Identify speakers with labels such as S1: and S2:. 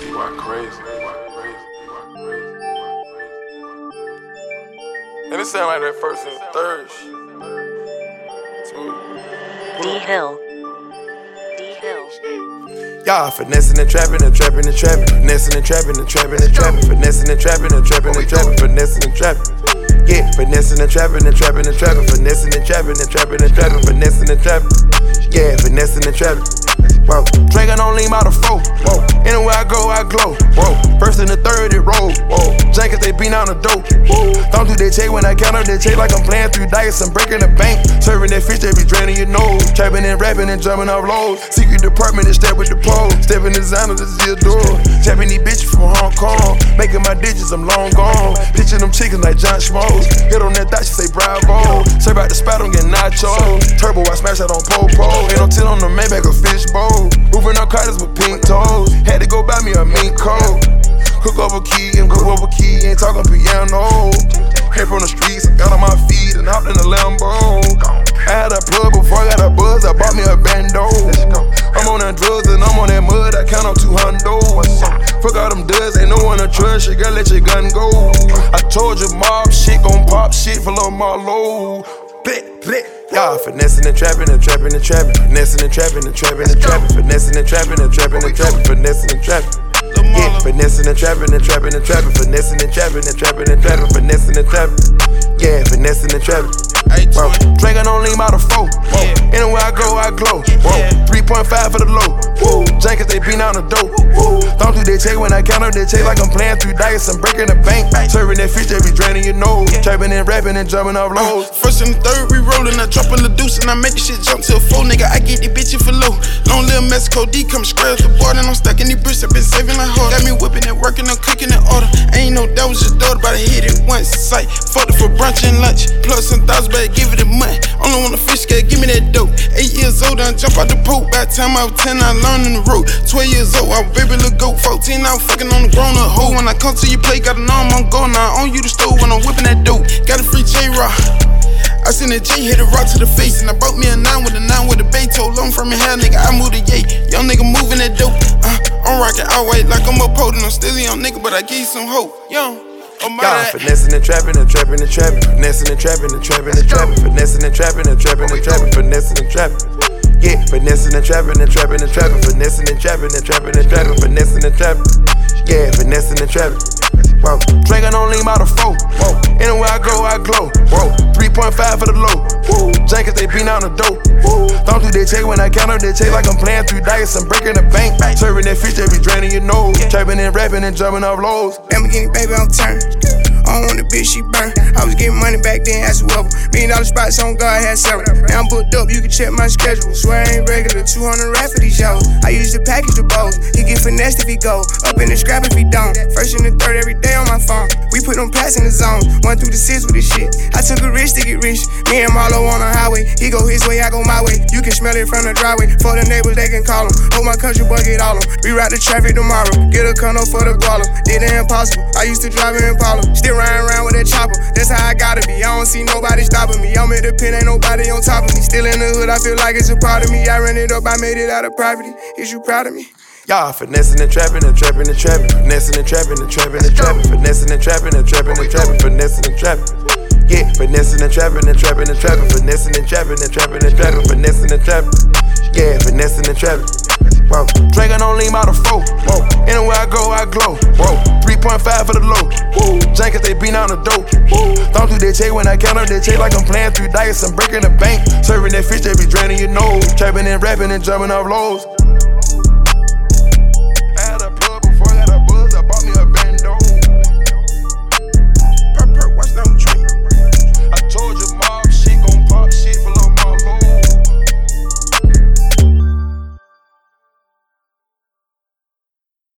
S1: And it sound like that first and third shit.
S2: D-Hill.
S1: Y'all finessing and trapping and trapping and trapping, finessing and trapping and trapping and trapping, finessing and trapping and trapping and trapping, finessing and trapping. Yeah, finessing and trapping and trapping and trapping, finessing and trapping and trapping and trapping, finessing and trapping. Yeah, finessing and trapping. Whoa, Drake don't lean out of four. Whoa, anywhere I go, I glow. Whoa, first and the third it roll. Whoa, Jenkins they beat on the dope. Don't do that check when I count up that check like I'm playing through dice. I'm breaking the bank, serving that fish they be draining your nose. Trapping and rapping and jumping off lows. Secret department and step with the pole. Stepping designer to the door. Trapping these bitches from Hong Kong. Making my digits, I'm long gone. Pitching them chickens like John Schmoes. Get on that thought, she say bravo. Serve out the spot, I'm getting nachos. Turbo, I smash that on Popo. Ain't no tin on the Maybach or fishbowl. Moving on carters with pink toes. Had to go buy me a mink coat. Hook over key and hook over key. Ain't talking piano. Came from the streets, got on my feet and hopped in the Lambo. I had a plug before I got a buzz. I bought me a bando. I'm on that drugs and I'm on that mud. I count on 200. Fuck all them duds, ain't no one to trust. You gotta let your gun go. I told you mob shit gon' pop shit for Lil Marlo. Blick, blick. Y'all finessing and trapping and trapping and trapping, finessing and trapping and trapping and trapping, finessing and trapping and trapping and trapping, finessing and trapping. Yeah, finessing and trapping and trapping and trapping, finessing and trapping and trapping and trapping, finessing and trapping. Yeah, finessing and trapping. Whoa, Drake don't lean out of four. Whoa, anywhere I go, I glow. Whoa, 3.5 for the low. Whoa, Jenkins they beat on the dope. Don't do that check when I count up that check like I'm playing through dice. I'm breaking the bank, serving that fish they be draining your nose. Trapping and rapping and jumping off lows.
S3: First and third we rollin', I drop a the deuce and I make this shit jump to a 4, nigga. I get these bitches for low. Long little Mexico D come scratch the board and I'm stuck in these bricks. I been saving like hard. Got me whipping and working, I'm cooking in order. Ain't no that was just daughter, but I hit it once. Sight, fucked it for brunch and lunch. Plus some thousand, but give it a month. Only want a fish scale, give me that dope. 8 years old, I jump out the poop. By the time I was 10, I learned in the road. 12 years old, I was baby little goat. 14, I was fucking on the grown up hoe. When I come to your plate, gotta know I'm on go now. On you the stove when I'm whipping that dope. Got a free J-Rock. I seen a J hit a rock to the face, and I broke me a 9 with a Beto. Long from your hair, nigga, I moved a yay. Young nigga moving that dope. I'm rocking out white like I'm a potent. I'm still a young nigga, but I give you some hope. Young.
S1: Y'all finessing and trapping and trapping and trapping, finessing and trapping and trapping and trapping, finessing and trapping and trapping and trapping, finessing and trapping. Yeah, finessing and trapping and trapping and trapping, finessing and trapping and trapping and trapping, finessing and trapping. Yeah, finessing and trapping. Whoa, Drake don't lean out of four. Whoa, anywhere I go, I glow. Whoa, 3.5 for the low. Jenkins they beat on the dope. Don't do that check when I count up that check like I'm playing through dice. I'm breaking the bank, serving that fish they be draining your nose. Trapping and rapping and jumping off lows.
S4: Lamborghini baby on turn. I don't want the bitch, she burn. I was getting money back then, ask whoever. $1 million spots on God, had several. Now I'm booked up, you can check my schedule. Swear I ain't regular, 200 rap for these shows. I used to package the bows. He get finessed if he go, up in the scrap if he don't. First and the third every day on my phone. We put them pass in the zone, 1 through the 6 with this shit. I took a risk to get rich. Me and Marlo on the highway. He go his way, I go my way. You can smell it from the driveway. For the neighbors, they can call him. Hope my country boy get all them. Reroute the traffic tomorrow. Get a condo for the guala. Did the impossible. I used to drive in Impala. Still riding around with that chopper. That's how I gotta be. I don't see nobody stopping me. I'm at the pen, ain't nobody on top of me. Still in the hood, I feel like it's a part of me. I ran it up, I made it out of poverty. Is you proud of me?
S1: Y'all finessing and trapping and trapping and trapping, finessing and trapping and trapping and trapping, finessing and trapping and trapping and trapping, finessing and trapping. Yeah, finessing and trapping and trapping and trapping, finessing and trapping and trapping and trapping, finessing and trapping. Yeah, finessing and trapping. Whoa, Drake don't lean out of four. Whoa, anywhere I go, I glow. Whoa, 3.5 for the low. Jenkins they beat on the dope. Don't do that check when I count up that check like I'm playing through dice. I'm breaking the bank, serving that fish they be draining your nose. Trapping and rapping and jumping off lows.